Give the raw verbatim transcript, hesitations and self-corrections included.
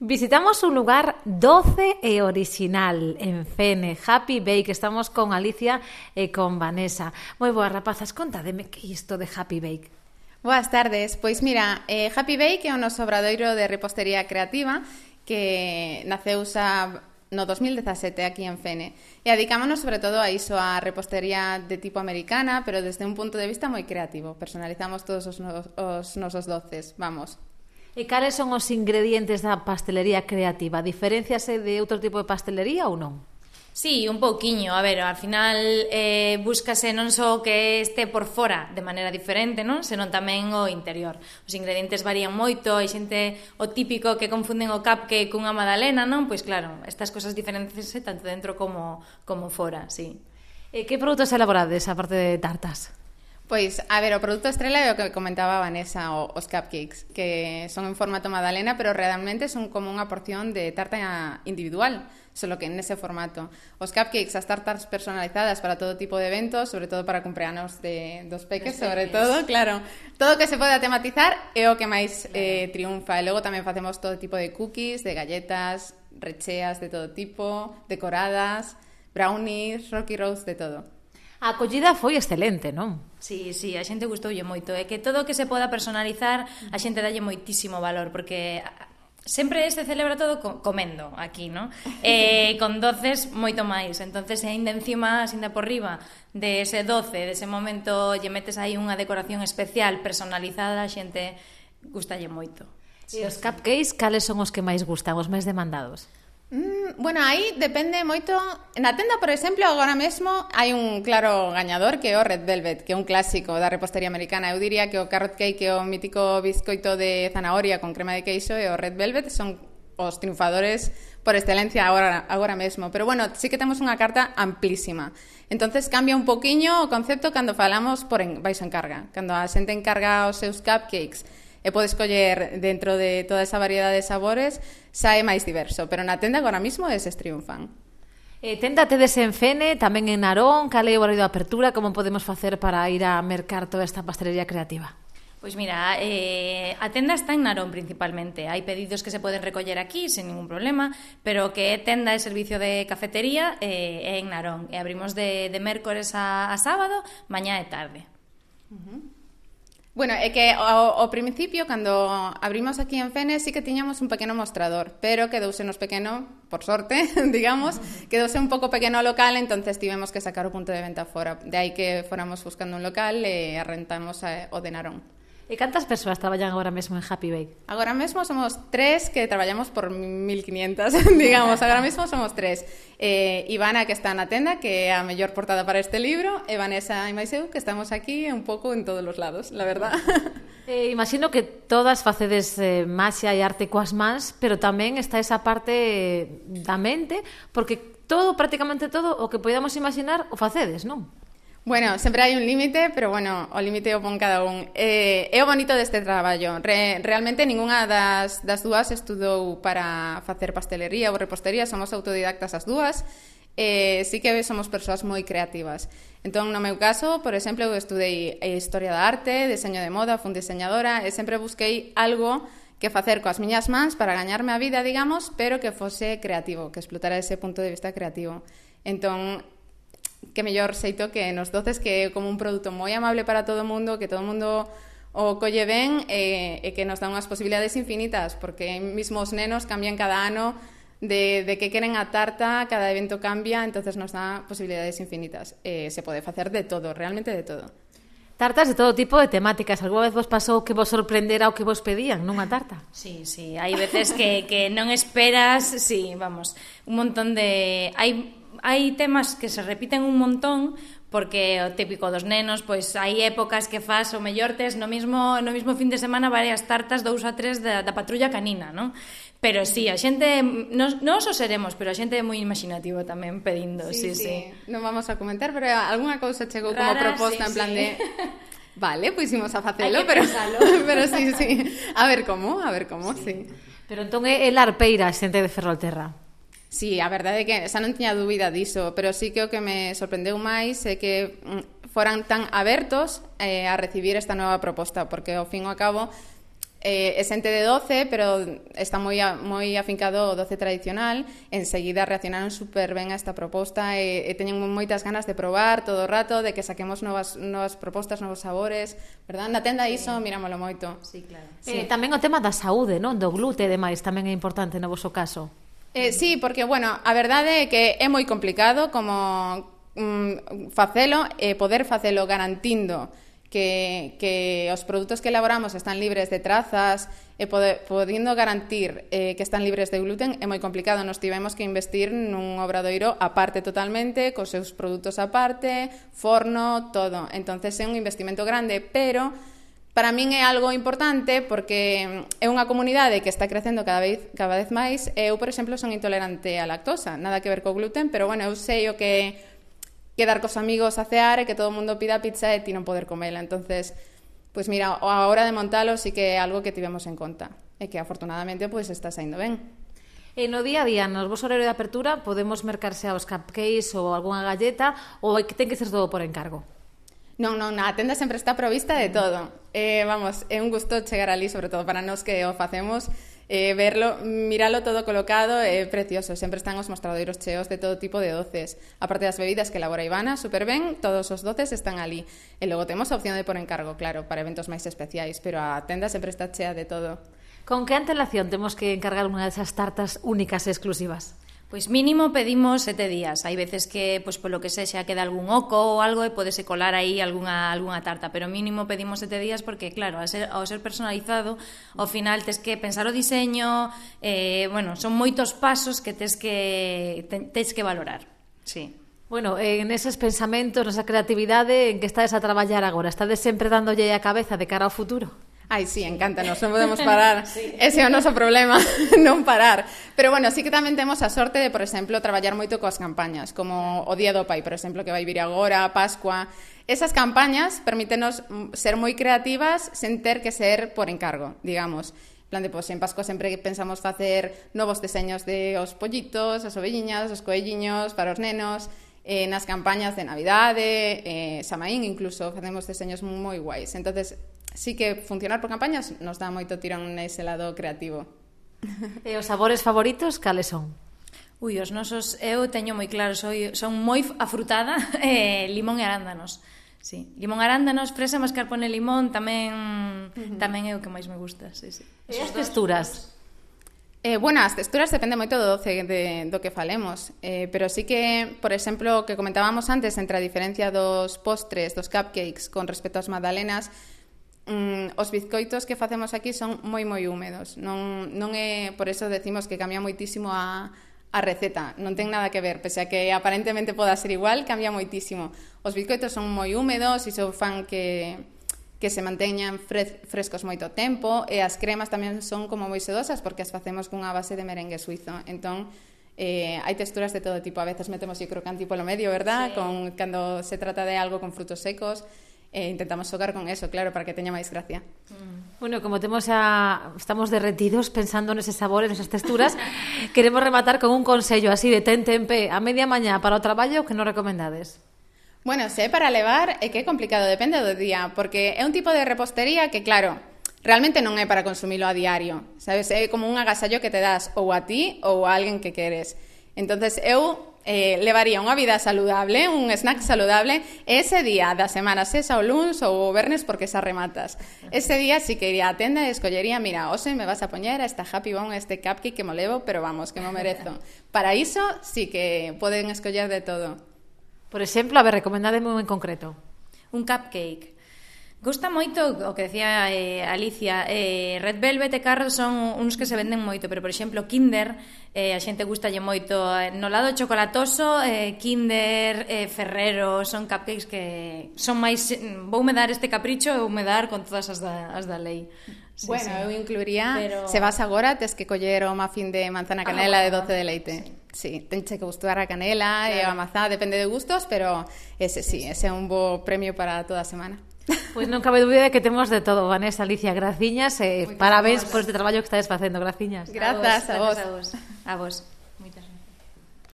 Visitamos un lugar doce e orixinal en Fene, Happy Bake. Estamos con Alicia e con Vanessa. Moi boas, rapazas, contademe que é isto de Happy Bake. Boas tardes. Pois mira, eh, Happy Bake é o noso obradoiro de repostería creativa que naceu xa no dos mil dezasete aquí en Fene. E dedicámonos sobre todo a iso, a repostería de tipo americana, pero desde un punto de vista moi creativo. Personalizamos todos os, nos, os nosos doces, vamos. E cales son os ingredientes da pastelería creativa? Diferenciase de outro tipo de pastelería ou non? Sí, un pouquiño, a ver, ao final eh, búscase non só que este por fora de maneira diferente, non? Senón tamén o interior. Os ingredientes varían moito, hai xente o típico que confunden o cupcake cunha magdalena, non? Pois claro, estas cosas diferencianse tanto dentro como, como fora, sí. E que produtos elaborades, a parte de tartas? Pois, a ver, o produto estrela é o que comentaba Vanessa, o, os cupcakes, que son en formato magdalena, pero realmente son como unha porción de tarta individual, solo que nese formato. Os cupcakes, as tartas personalizadas para todo tipo de eventos, sobre todo para cumpleanos de, dos peques, sobre todo, claro. Todo que se poda tematizar é o que máis eh, triunfa. E logo tamén facemos todo tipo de cookies, de galletas, recheas de todo tipo, decoradas, brownies, rocky roads, de todo. A acollida foi excelente, non? Sí, sí, a xente gustoulle moito. É que todo o que se poda personalizar, a xente dalle moitísimo valor, porque sempre se celebra todo comendo aquí, non? E con doces moito máis. Entonces, ainda encima, ainda por riba de ese doce, de ese momento, lle metes aí unha decoración especial, personalizada, a xente gustalle moito. E os cupcakes, cales son os que máis gustan, os máis demandados? Mm, bueno, aí depende moito. Na tenda, por exemplo, agora mesmo hai un claro gañador que é o Red Velvet, que é un clásico da repostería americana. Eu diría que o carrot cake, que é o mítico bizcoito de zanahoria con crema de queixo, e o Red Velvet son os triunfadores por excelencia agora, agora mesmo. Pero bueno, sí que temos unha carta amplísima. Entonces cambia un poquiño o concepto cando falamos por en, baixo encarga. Cando a xente encarga os seus cupcakes e pode escoller dentro de toda esa variedade de sabores, sae máis diverso, pero na tenda agora mismo eses triunfan. E tenda tedes en Fene, tamén en Narón, cal é o horario de apertura, como podemos facer para ir a mercar toda esta pastelería creativa? Pois mira, eh, a tenda está en Narón principalmente. Hai pedidos que se poden recoller aquí sin ningún problema, pero o que é tenda e servicio de cafetería eh, é en Narón. E abrimos de, de mércores a, a sábado, mañá e tarde. Uh-huh. Bueno, é que ao, ao principio, cando abrimos aquí en Fene, sí que tiñamos un pequeno mostrador, pero quedousenos pequeno, por sorte, digamos, quedouse un pouco pequeno o local, entonces tivemos que sacar o punto de venta fora. De aí que fóramos buscando un local e arrendamos a, o de Narón. E cantas persoas traballan agora mesmo en Happy Bake? Agora mesmo somos tres que traballamos por mil quinientas, digamos. Agora mesmo somos tres. Eh, Ivana, que está na tenda, que é a mellor portada para este libro, e Vanessa e Maiseu, que estamos aquí un pouco en todos os lados, la verdad. Eh, imagino que todas facedes eh, maxia e arte coas mans, pero tamén está esa parte da mente, porque todo, prácticamente todo, o que podamos imaginar, o facedes, non? Bueno, sempre hai un límite, pero bueno, o límite o pon cada un. Eh, é o bonito deste traballo. Re, realmente ningunha das, das dúas estudou para facer pastelería ou repostería, somos autodidactas as dúas. Eh, sí que somos persoas moi creativas. Entón, no meu caso, por exemplo, eu estudei Historia da Arte, Deseño de Moda, fun diseñadora, e sempre busquei algo que facer coas miñas mans para gañarme a vida, digamos, pero que fose creativo, que explotara ese punto de vista creativo. Entón, que mellor xeito que nos doces, que é como un produto moi amable para todo o mundo, que todo o mundo o colle ben e, e que nos dá unhas posibilidades infinitas, porque mismo os nenos cambian cada ano de, de que queren a tarta, cada evento cambia, entonces nos dá posibilidades infinitas. Eh, se pode facer de todo, realmente de todo. Tartas de todo tipo de temáticas. Alguna vez vos pasou que vos sorprendera o que vos pedían nunha tarta? Sí, sí, hai veces que, que non esperas, sí, vamos, un montón de... Hai hai temas que se repiten un montón, porque o típico dos nenos, pois hai épocas que fas o mellor tes no mismo, no mismo fin de semana varias tartas, dous a tres da, da patrulla canina, non? Pero sí, a xente, nos, nos o seremos, pero a xente é moi imaginativo tamén pedindo, sí, sí. sí. sí. Non vamos a comentar, pero algunha cousa chegou como Rara, proposta sí, en plan sí. de... Vale, pois imos a facelo, pero, pero sí, sí. A ver como, a ver como, sí. sí. Pero entón é el arpeira a xente de Ferrolterra. Sí, a verdade é que xa non tiña dúbida diso, pero sí que o que me sorprendeu máis é que foran tan abertos eh, a recibir esta nova proposta, porque ao fin e ao cabo eh, é xente de doce, pero está moi, a, moi afincado o doce tradicional. Enseguida reaccionaron super ben a esta proposta e, e teñen moitas ganas de probar todo o rato, de que saquemos novas, novas propostas, novos sabores, verdad? Na tenda iso mirámoslo moito. Sí, claro. Sí. Eh, tamén o tema da saúde, non? Do glute e demais, tamén é importante no voso caso. Eh, sí, porque, bueno, a verdade é que é moi complicado como mm, facelo e poder facelo garantindo que, que os produtos que elaboramos están libres de trazas e pode, podendo garantir eh, que están libres de gluten é moi complicado. Nos tivemos que investir nun obradoiro aparte totalmente, cos seus produtos aparte, forno, todo. Entonces é un investimento grande, pero para min é algo importante porque é unha comunidade que está crecendo cada vez, cada vez máis. Eu, por exemplo, son intolerante á lactosa, nada que ver co gluten, pero, bueno, eu sei o que quedar cos amigos a cear e que todo o mundo pida pizza e ti non poder comela. Entonces, pues mira, a hora de montalo sí que é algo que tivemos en conta e que afortunadamente pues está saindo ben. E no día a día, nos vos horario de apertura, podemos mercarse aos cupcakes ou algunha galleta ou ten que ser todo por encargo? Non, non, a tenda sempre está provista de todo. Eh, vamos, é un gusto chegar ali, sobre todo para nós que o facemos, eh, verlo, miralo todo colocado, é eh, precioso. Sempre están os mostradoiros cheos de todo tipo de doces. A parte das bebidas que elabora Ivana, super ben, todos os doces están ali. E logo temos a opción de por encargo, claro, para eventos máis especiais, pero a tenda sempre está chea de todo. Con que antelación temos que encargar unha desas tartas únicas e exclusivas? Pois mínimo pedimos sete días. Hai veces que, pois polo que sexa, queda algún oco ou algo e podese colar aí algunha, algunha tarta, pero mínimo pedimos sete días porque, claro, ao ser, ao ser personalizado, ao final tes que pensar o diseño, eh, bueno, son moitos pasos que tes que, tes que valorar. Sí. Bueno, en eses pensamentos, nesa creatividade, en que estades a traballar agora? Estades sempre dándolle a cabeza de cara ao futuro? Ai, sí, encántanos, non podemos parar. Sí. Ese é o noso problema, non parar. Pero, bueno, sí que tamén temos a sorte de, por exemplo, traballar moito coas campañas, como o Día do Pai, por exemplo, que vai vir agora, Pascua. Esas campañas permítenos ser moi creativas sen ter que ser por encargo, digamos. En plan de, pois, en Pascua sempre pensamos facer novos deseños de os pollitos, as ovelliñas, os coelliños para os nenos. Eh, nas campañas de Navidade, eh, Samaín, incluso, facemos deseños moi guais. Entonces, sí que funcionar por campañas nos dá moito tirón nese lado creativo. E os sabores favoritos, cales son? Ui, os nosos, eu teño moi claro, soy, son moi afrutada, eh, limón e arándanos. Sí, limón, arándanos, fresa, mascarpone, limón, tamén uh-huh. tamén é o que máis me gusta, sí, sí. E as texturas? Eh, bueno, as texturas depende moito do doce de, do que falemos, eh, pero sí que, por exemplo, o que comentábamos antes entre a diferencia dos postres, dos cupcakes con respecto ás magdalenas, mm, os bizcoitos que facemos aquí son moi moi húmedos, non, non é, por eso decimos que cambia moitísimo a, a receta, non ten nada que ver, pese a que aparentemente poda ser igual, cambia moitísimo. Os bizcoitos son moi húmedos, iso fan que... que se manteñan frescos moito tempo, e as cremas tamén son como moi sedosas porque as facemos cunha base de merengue suizo. Entón, eh, hai texturas de todo tipo. A veces metemos o crocanti polo medio, verdad? Sí. Con, cando se trata de algo con frutos secos, eh, intentamos xogar con eso, claro, para que teña máis gracia. Mm. Bueno, como temos a... estamos derretidos pensando neses sabores, nesas texturas, queremos rematar con un consello así de ten tempe a media mañá para o traballo que nos recomendades. Bueno, se é para levar é que é complicado, depende do día, porque é un tipo de repostería que, claro, realmente non é para consumilo a diario, sabes? É como un agasallo que te das ou a ti ou a alguén que queres. Entonces, eu eh, levaría unha vida saludable, un snack saludable, e ese día da semana, sexa o luns ou o vernes, porque xa rematas. Ese día sí que iría á tenda e escollería, mira, hoxe me vas a poñer esta Happy Bone, este cupcake que mo levo, pero vamos, que mo merezo. Para iso sí que poden escoller de todo. Por exemplo, a ver, recomendademe un en concreto. Un cupcake. Gusta moito o que decía eh, Alicia, eh, Red Velvet e Carrot son uns que se venden moito, pero, por exemplo, Kinder, eh, a xente gustalle moito. No lado chocolatoso, eh, Kinder, eh, Ferrero, son cupcakes que son máis... Voume dar este capricho e voume dar con todas as da, as da lei. Sí, bueno, sí. Eu incluiría, pero... se vas agora, tes que coller o muffin de manzana canela ah, de doce de leite. Sí. Sí, tenche que gustar a canela claro. E a mazá, depende de gustos, pero ese sí, sí, ese é un bo premio para toda a semana. Pois non cabe dúbida de que temos de todo, Vanessa, Alicia, graciñas e eh, parabéns por este traballo que estades facendo, graciñas. Grazas a vos. A vos. A vos.